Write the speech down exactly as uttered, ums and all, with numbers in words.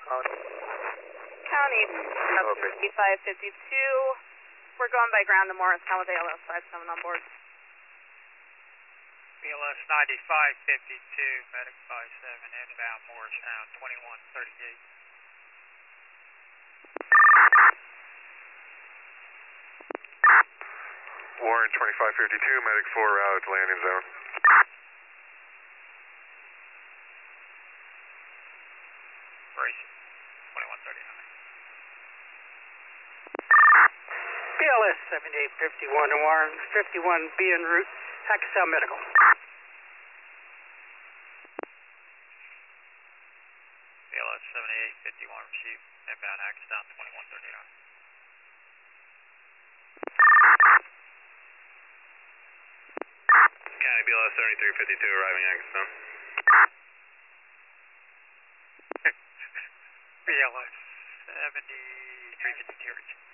County, fifty-five fifty-two. We're going by ground to Morristown with A L S five seven on board. B L S ninety-five fifty-two, Medic five seven, inbound Morristown, twenty-one thirty-eight. Warren twenty-five fifty-two, Medic four out, landing zone. Brace, twenty-one thirty-nine. B L S seventy-eight fifty-one to Warren, fifty-one B en route, Hackensack Medical. B L S seventy-eight fifty-one, receive, inbound Hackensack, twenty-one thirty-nine. County B L S seventy-three fifty-two, arriving Hackensack. B L S seventy-three fifty-two, reach.